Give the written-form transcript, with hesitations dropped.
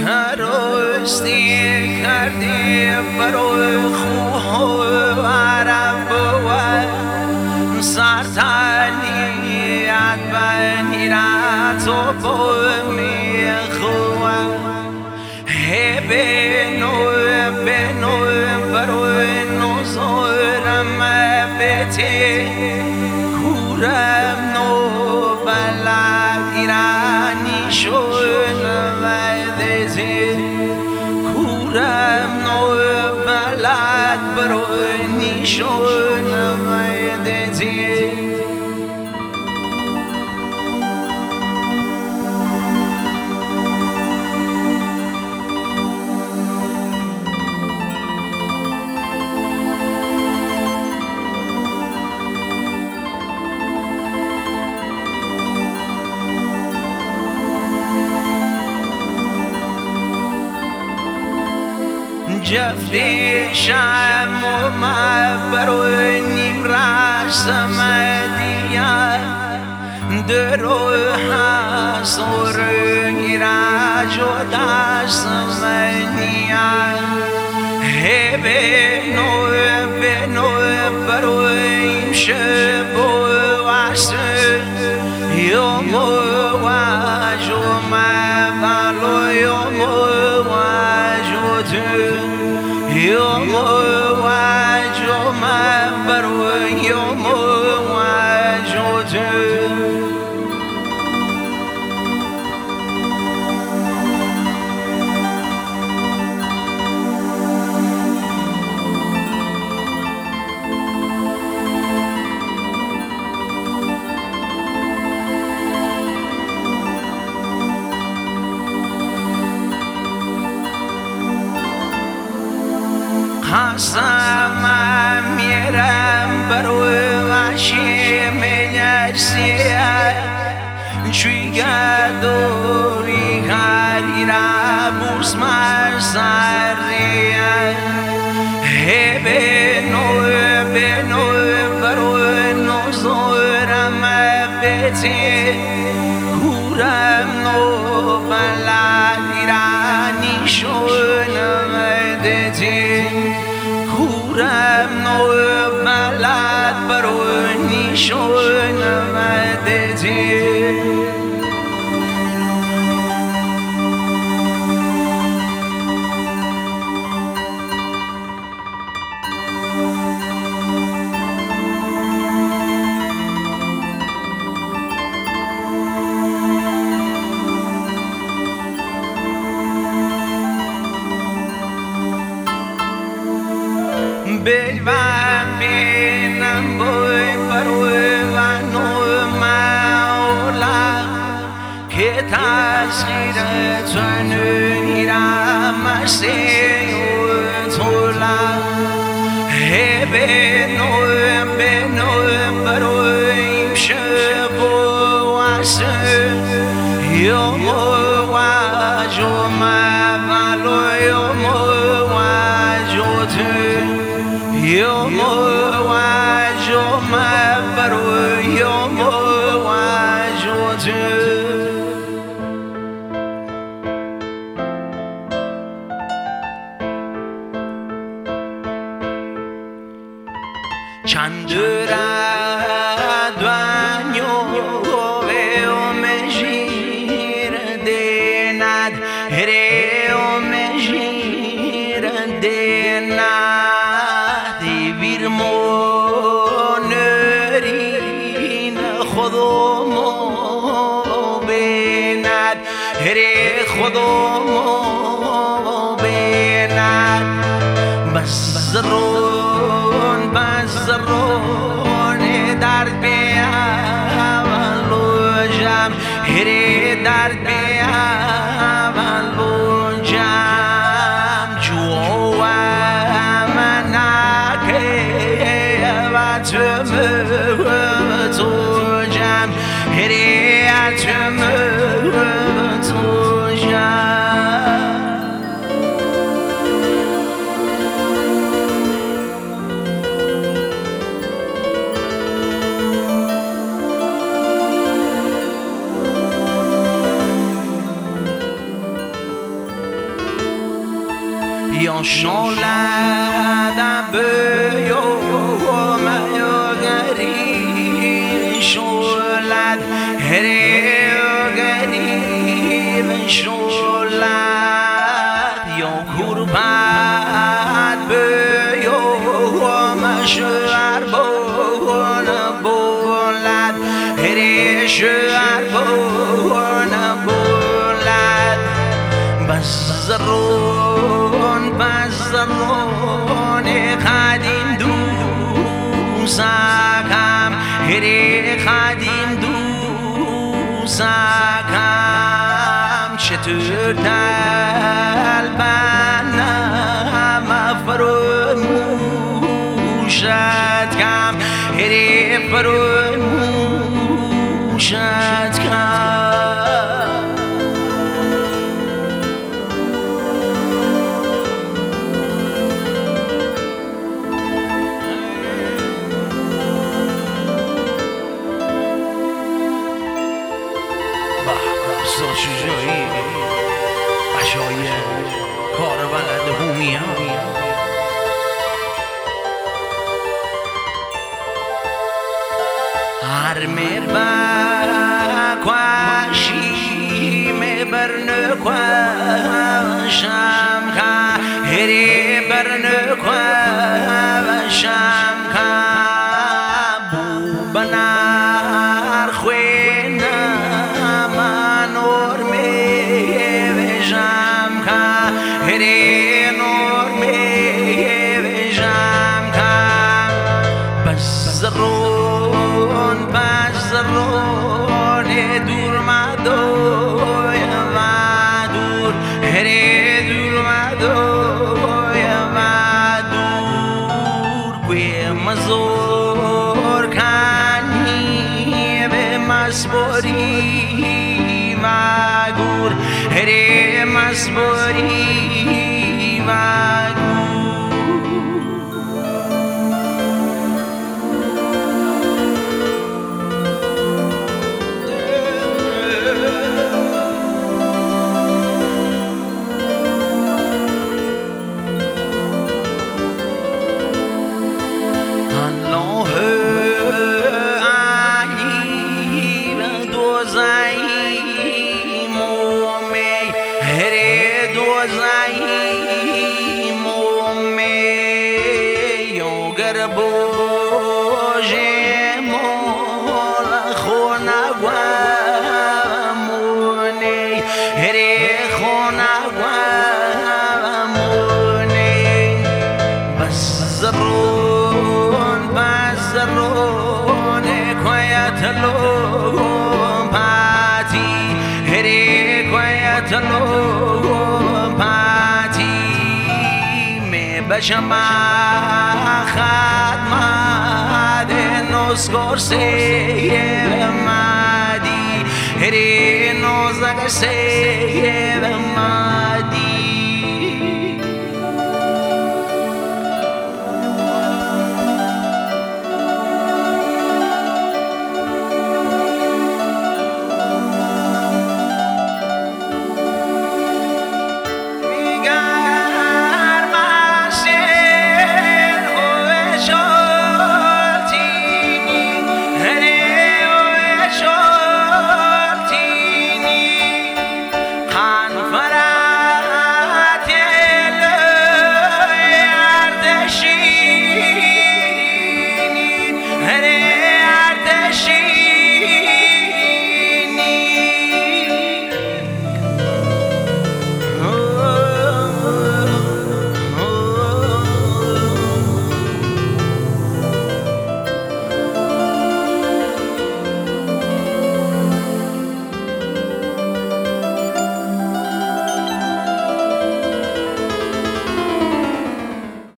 راستی کردی برای خواه عرب و سرطانیت بنیرت و میخواه بنو برای نظارم بته کورم نو بلد ایرانی شد کورم نو بلد برای نیشون ویدتی جفتی شم و مبروی نیم رسم دیگر درو حصور ایرج و دستم دیگر بنو بروی شب و واسه یوم و واجو مبلو یوم و واجو يوم واجو مبرو يوم واجو قسم میرم بروی وحشی میجسیه چویگه دوری هری را بوس مرسریه بنو بروی نظارم بته کورم نو بلد ایرانی شونم دتی کورم نو بلد برای نیشون مدتی بلوان بینم بوی بروی و نو مولا که تسخیر تنونی را مسیح تولا بنو بروی شب و واسه یوم واجو مبلو یوم واجو يوم واجو مبرو يوم واجو چند دنیا و مجیر دیند هر مجیر دیند ویر مونرین خودمو بیند هر خودمو بیند بزرون درد بیاولو جم هر درد بیاولو جم جو تو جم هریتم تو جم شولد بیوم گریب شولد گریب شولد یا کربت بیوم شور بون بولد شور بون بولد بزرون قدیم دوستم هری قدیم دوستم چطور دل بنم فراموشت کم هری فراموشت کم چجایی بشای کار بلد هومی هر کوشی برنکوشم که هری برنکوشم که بو بنار خوینم نور میوشم که هری نور میوشم که بزرون دور مدوی و دور هری دور مدوی و دور گوی مزور کنی به مسبوری مگور هری مسبوری مگور بشم خدمت نسکر سیب مدی هری نوزگ سیب مدی